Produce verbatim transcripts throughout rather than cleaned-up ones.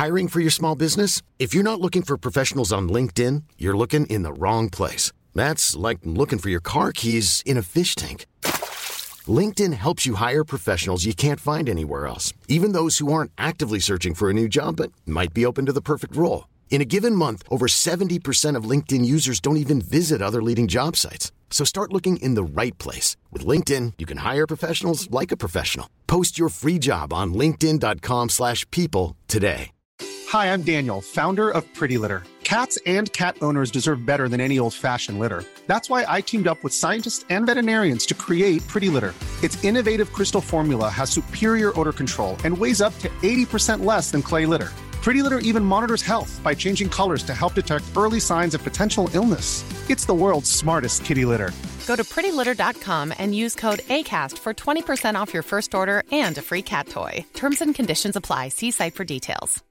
Hiring for your small business? If you're not looking for professionals on LinkedIn, you're looking in the wrong place. That's like looking for your car keys in a fish tank. LinkedIn helps you hire professionals you can't find anywhere else, even those who aren't actively searching for a new job but might be open to the perfect role. In a given month, over seventy percent of LinkedIn users don't even visit other leading job sites. So start looking in the right place. With LinkedIn, you can hire professionals like a professional. Post your free job on linkedin.com slash people today. Hi, I'm Daniel, founder of Pretty Litter. Cats and cat owners deserve better than any old-fashioned litter. That's why I teamed up with scientists and veterinarians to create Pretty Litter. Its innovative crystal formula has superior odor control and weighs up to eighty percent less than clay litter. Pretty Litter even monitors health by changing colors to help detect early signs of potential illness. It's the world's smartest kitty litter. Go to pretty litter dot com and use code ACAST for twenty percent off your first order and a free cat toy. Terms and conditions apply. See site for details.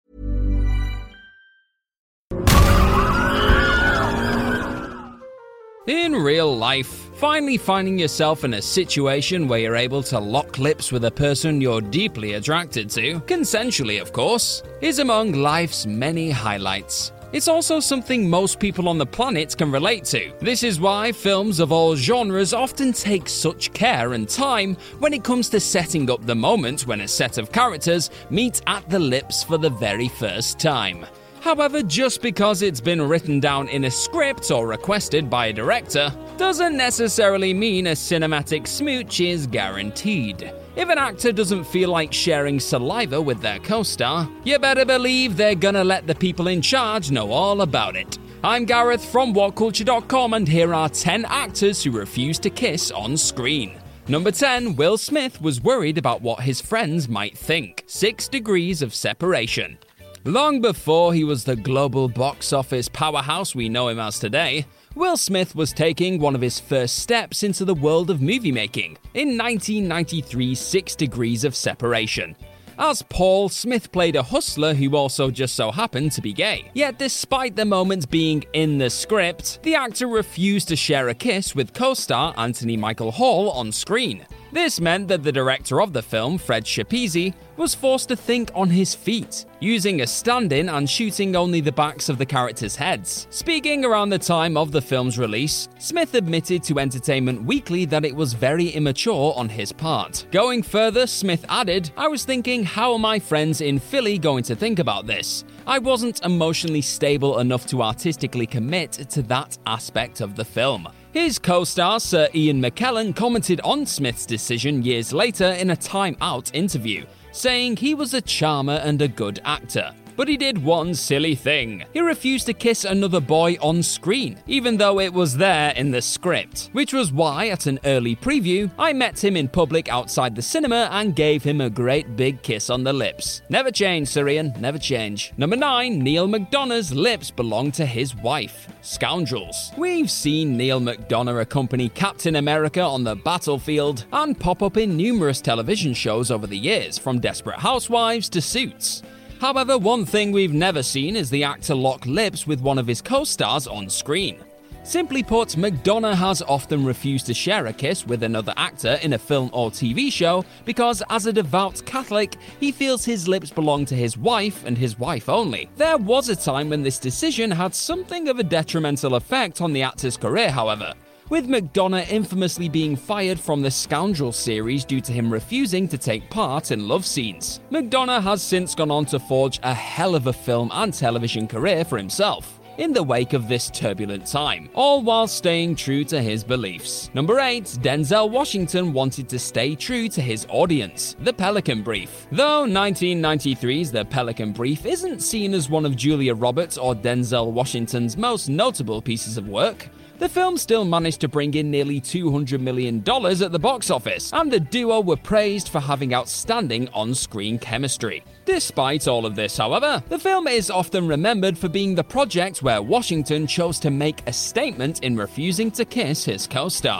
In real life, finally finding yourself in a situation where you're able to lock lips with a person you're deeply attracted to, consensually of course, is among life's many highlights. It's also something most people on the planet can relate to. This is why films of all genres often take such care and time when it comes to setting up the moment when a set of characters meet at the lips for the very first time. However, just because it's been written down in a script or requested by a director, doesn't necessarily mean a cinematic smooch is guaranteed. If an actor doesn't feel like sharing saliva with their co-star, you better believe they're gonna let the people in charge know all about it. I'm Gareth from what culture dot com, and here are ten actors who refuse to kiss on screen. Number ten, Will Smith was worried about what his friends might think. Six Degrees of Separation. Long before he was the global box office powerhouse we know him as today, Will Smith was taking one of his first steps into the world of movie making in nineteen ninety-three's Six Degrees of Separation. As Paul, Smith played a hustler who also just so happened to be gay. Yet despite the moment being in the script, the actor refused to share a kiss with co-star Anthony Michael Hall on screen. This meant that the director of the film, Fred Schepisi, was forced to think on his feet, using a stand-in and shooting only the backs of the characters' heads. Speaking around the time of the film's release, Smith admitted to Entertainment Weekly that it was very immature on his part. Going further, Smith added, "I was thinking, how are my friends in Philly going to think about this? I wasn't emotionally stable enough to artistically commit to that aspect of the film." His co-star Sir Ian McKellen commented on Smith's decision years later in a Time Out interview, saying he was a charmer and a good actor. But he did one silly thing. He refused to kiss another boy on screen, even though it was there in the script. Which was why, at an early preview, I met him in public outside the cinema and gave him a great big kiss on the lips. Never change, Sir Ian, never change. Number nine, Neil McDonough's lips belong to his wife. Scoundrels. We've seen Neil McDonough accompany Captain America on the battlefield and pop up in numerous television shows over the years, from Desperate Housewives to Suits. However, one thing we've never seen is the actor lock lips with one of his co-stars on screen. Simply put, McDonough has often refused to share a kiss with another actor in a film or T V show because, as a devout Catholic, he feels his lips belong to his wife and his wife only. There was a time when this decision had something of a detrimental effect on the actor's career, however, with McDonough infamously being fired from the Scoundrel series due to him refusing to take part in love scenes. McDonough has since gone on to forge a hell of a film and television career for himself in the wake of this turbulent time, all while staying true to his beliefs. Number eight, Denzel Washington wanted to stay true to his audience, The Pelican Brief. Though nineteen ninety-three's The Pelican Brief isn't seen as one of Julia Roberts or Denzel Washington's most notable pieces of work, the film still managed to bring in nearly two hundred million dollars at the box office, and the duo were praised for having outstanding on-screen chemistry. Despite all of this, however, the film is often remembered for being the project where Washington chose to make a statement in refusing to kiss his co-star.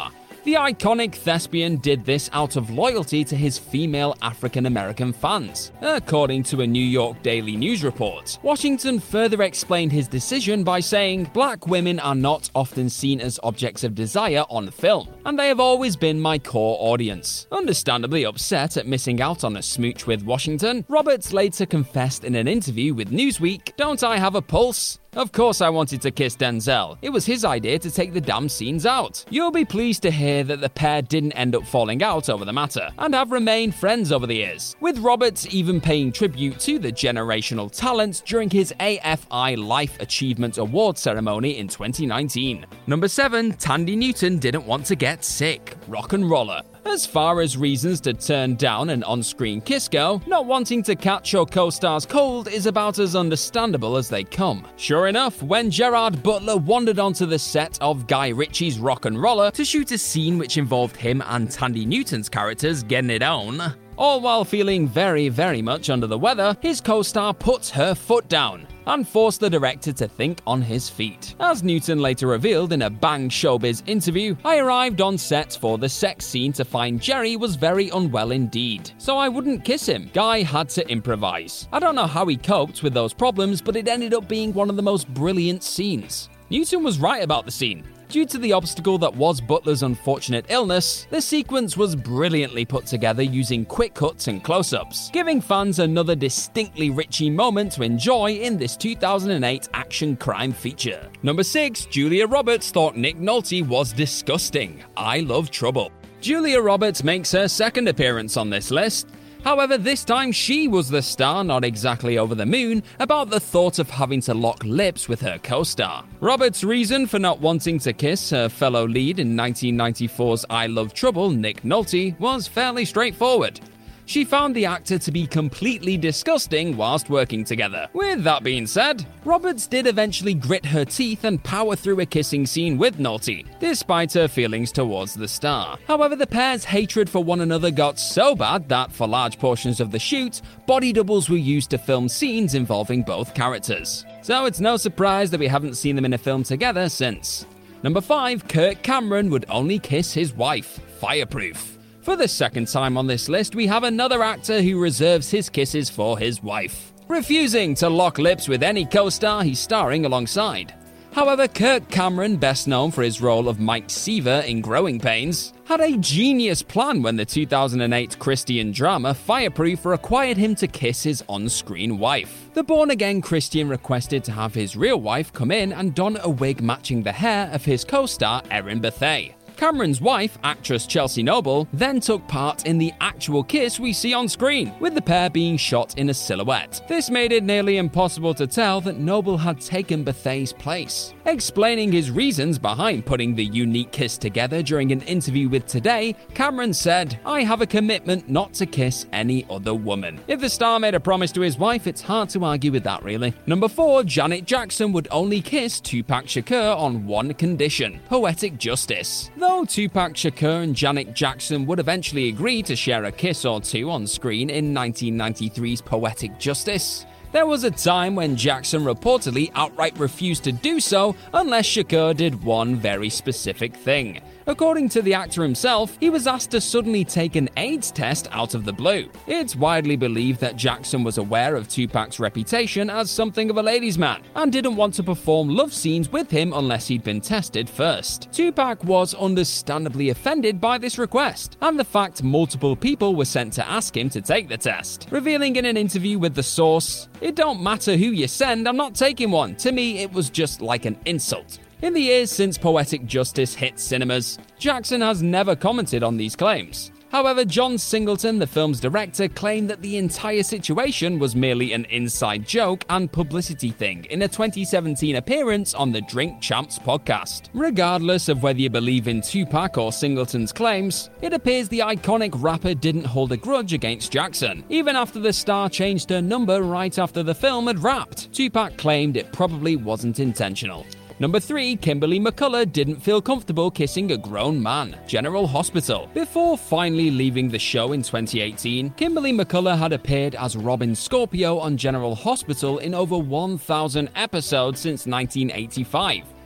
The iconic thespian did this out of loyalty to his female African-American fans. According to a New York Daily News report, Washington further explained his decision by saying, "Black women are not often seen as objects of desire on film, and they have always been my core audience." Understandably upset at missing out on a smooch with Washington, Roberts later confessed in an interview with Newsweek, "Don't I have a pulse? Of course I wanted to kiss Denzel. It was his idea to take the damn scenes out." You'll be pleased to hear that the pair didn't end up falling out over the matter, and have remained friends over the years, with Roberts even paying tribute to the generational talent during his A F I Life Achievement Award ceremony in twenty nineteen. Number seven. Thandie Newton didn't want to get sick. Rock and roller. As far as reasons to turn down an on-screen kiss go, not wanting to catch your co-star's cold is about as understandable as they come. Sure enough, when Gerard Butler wandered onto the set of Guy Ritchie's Rock and Roller to shoot a scene which involved him and Thandie Newton's characters getting it on, all while feeling very, very much under the weather, his co-star put her foot down and forced the director to think on his feet. As Newton later revealed in a Bang Showbiz interview, "I arrived on set for the sex scene to find Jerry was very unwell indeed, so I wouldn't kiss him. Guy had to improvise. I don't know how he coped with those problems, but it ended up being one of the most brilliant scenes." Newton was right about the scene. Due to the obstacle that was Butler's unfortunate illness, the sequence was brilliantly put together using quick cuts and close-ups, giving fans another distinctly Ritchie moment to enjoy in this two thousand eight action crime feature. Number six. Julia Roberts thought Nick Nolte was disgusting. I Love Trouble. Julia Roberts makes her second appearance on this list. However, this time she was the star, not exactly over the moon, about the thought of having to lock lips with her co-star. Roberts' reason for not wanting to kiss her fellow lead in nineteen ninety-four's I Love Trouble, Nick Nolte, was fairly straightforward. She found the actor to be completely disgusting whilst working together. With that being said, Roberts did eventually grit her teeth and power through a kissing scene with Nolte, despite her feelings towards the star. However, the pair's hatred for one another got so bad that, for large portions of the shoot, body doubles were used to film scenes involving both characters. So it's no surprise that we haven't seen them in a film together since. Number five. Kirk Cameron would only kiss his wife. Fireproof. For the second time on this list, we have another actor who reserves his kisses for his wife, refusing to lock lips with any co-star he's starring alongside. However, Kirk Cameron, best known for his role of Mike Seaver in Growing Pains, had a genius plan when the two thousand eight Christian drama Fireproof required him to kiss his on-screen wife. The born-again Christian requested to have his real wife come in and don a wig matching the hair of his co-star Erin Bethea. Cameron's wife, actress Chelsea Noble, then took part in the actual kiss we see on screen, with the pair being shot in a silhouette. This made it nearly impossible to tell that Noble had taken Bethea's place. Explaining his reasons behind putting the unique kiss together during an interview with Today, Cameron said, "I have a commitment not to kiss any other woman." If the star made a promise to his wife, it's hard to argue with that, really. Number four. Janet Jackson would only kiss Tupac Shakur on one condition: poetic justice. Though Tupac Shakur and Janet Jackson would eventually agree to share a kiss or two on screen in nineteen ninety-three's Poetic Justice, there was a time when Jackson reportedly outright refused to do so unless Shakur did one very specific thing. According to the actor himself, he was asked to suddenly take an AIDS test out of the blue. It's widely believed that Jackson was aware of Tupac's reputation as something of a ladies' man and didn't want to perform love scenes with him unless he'd been tested first. Tupac was understandably offended by this request and the fact multiple people were sent to ask him to take the test, revealing in an interview with The Source, "It don't matter who you send, I'm not taking one. To me, it was just like an insult." In the years since Poetic Justice hit cinemas, Jackson has never commented on these claims. However, John Singleton, the film's director, claimed that the entire situation was merely an inside joke and publicity thing in a twenty seventeen appearance on the Drink Champs podcast. Regardless of whether you believe in Tupac or Singleton's claims, it appears the iconic rapper didn't hold a grudge against Jackson. Even after the star changed her number right after the film had wrapped, Tupac claimed it probably wasn't intentional. Number three. Kimberly McCullough didn't feel comfortable kissing a grown man. General Hospital. Before finally leaving the show in twenty eighteen, Kimberly McCullough had appeared as Robin Scorpio on General Hospital in over one thousand episodes since nineteen eighty-five.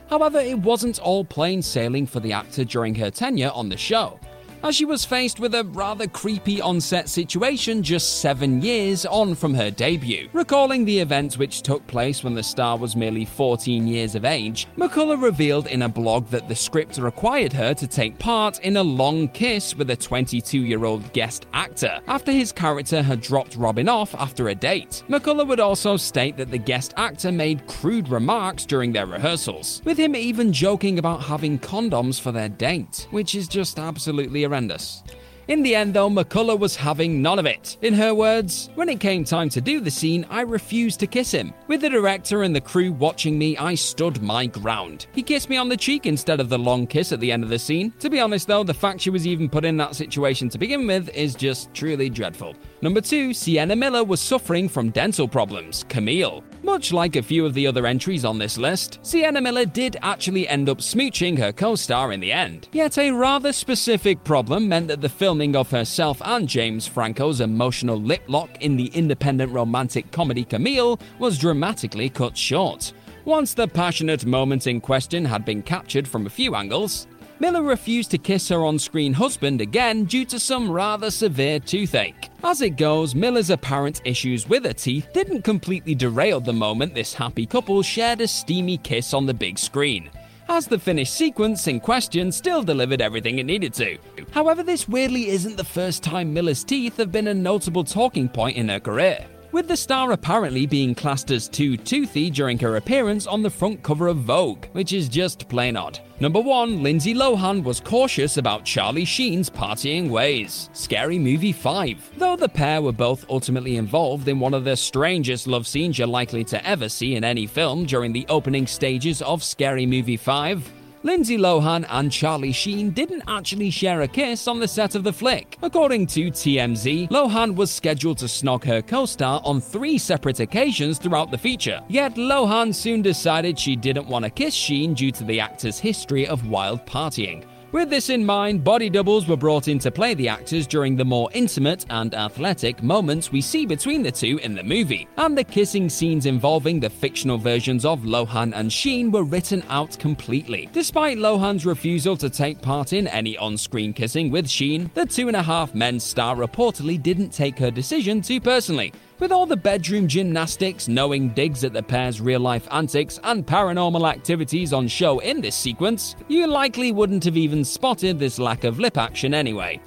However, it wasn't all plain sailing for the actor during her tenure on the show, as she was faced with a rather creepy on-set situation just seven years on from her debut. Recalling the events which took place when the star was merely fourteen years of age, McCullough revealed in a blog that the script required her to take part in a long kiss with a twenty-two-year-old guest actor after his character had dropped Robin off after a date. McCullough would also state that the guest actor made crude remarks during their rehearsals, with him even joking about having condoms for their date, which is just absolutely horrendous. In the end, though, McCullough was having none of it. In her words, "When it came time to do the scene, I refused to kiss him. With the director and the crew watching me, I stood my ground. He kissed me on the cheek instead of the long kiss at the end of the scene." To be honest, though, the fact she was even put in that situation to begin with is just truly dreadful. Number two, Sienna Miller was suffering from dental problems. Camille. Much like a few of the other entries on this list, Sienna Miller did actually end up smooching her co-star in the end. Yet a rather specific problem meant that the filming of herself and James Franco's emotional lip lock in the independent romantic comedy Camille was dramatically cut short. Once the passionate moment in question had been captured from a few angles, Miller refused to kiss her on-screen husband again due to some rather severe toothache. As it goes, Miller's apparent issues with her teeth didn't completely derail the moment this happy couple shared a steamy kiss on the big screen, as the finished sequence in question still delivered everything it needed to. However, this weirdly isn't the first time Miller's teeth have been a notable talking point in her career, with the star apparently being classed as too toothy during her appearance on the front cover of Vogue, which is just plain odd. Number one, Lindsay Lohan was cautious about Charlie Sheen's partying ways. Scary Movie five. Though the pair were both ultimately involved in one of the strangest love scenes you're likely to ever see in any film during the opening stages of Scary Movie five, Lindsay Lohan and Charlie Sheen didn't actually share a kiss on the set of the flick. According to T M Z, Lohan was scheduled to snog her co-star on three separate occasions throughout the feature. Yet Lohan soon decided she didn't want to kiss Sheen due to the actor's history of wild partying. With this in mind, body doubles were brought in to play the actors during the more intimate and athletic moments we see between the two in the movie, and the kissing scenes involving the fictional versions of Lohan and Sheen were written out completely. Despite Lohan's refusal to take part in any on-screen kissing with Sheen, the Two and a Half Men star reportedly didn't take her decision too personally. With all the bedroom gymnastics, knowing digs at the pair's real-life antics, and paranormal activities on show in this sequence, you likely wouldn't have even spotted this lack of lip action anyway.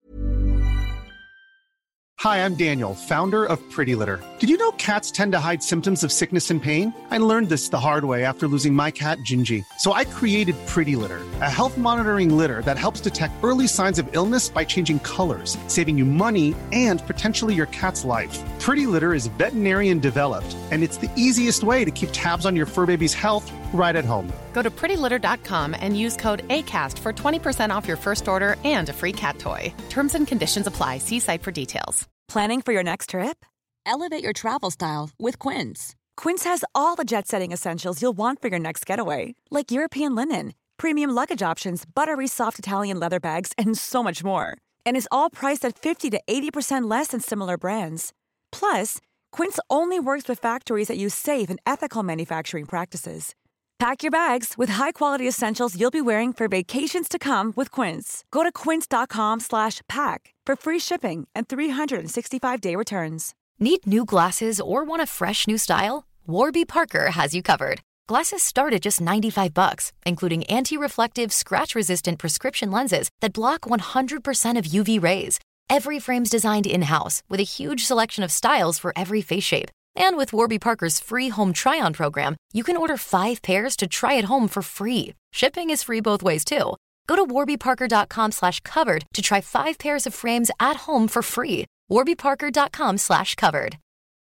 Hi, I'm Daniel, founder of Pretty Litter. Did you know cats tend to hide symptoms of sickness and pain? I learned this the hard way after losing my cat, Gingy. So I created Pretty Litter, a health monitoring litter that helps detect early signs of illness by changing colors, saving you money and potentially your cat's life. Pretty Litter is veterinarian developed, and it's the easiest way to keep tabs on your fur baby's health right at home. Go to pretty litter dot com and use code ACAST for twenty percent off your first order and a free cat toy. Terms and conditions apply. See site for details. Planning for your next trip? Elevate your travel style with Quince. Quince has all the jet-setting essentials you'll want for your next getaway, like European linen, premium luggage options, buttery soft Italian leather bags, and so much more. And is all priced at fifty to eighty percent less than similar brands. Plus, Quince only works with factories that use safe and ethical manufacturing practices. Pack your bags with high-quality essentials you'll be wearing for vacations to come with Quince. Go to quince.com slash pack for free shipping and three sixty-five day returns. Need new glasses or want a fresh new style? Warby Parker has you covered. Glasses start at just ninety-five bucks, including anti-reflective, scratch-resistant prescription lenses that block one hundred percent of U V rays. Every frame's designed in-house with a huge selection of styles for every face shape. And with Warby Parker's free home try-on program, you can order five pairs to try at home for free. Shipping is free both ways, too. Go to warbyparker.com slash covered to try five pairs of frames at home for free. warbyparker.com slash covered.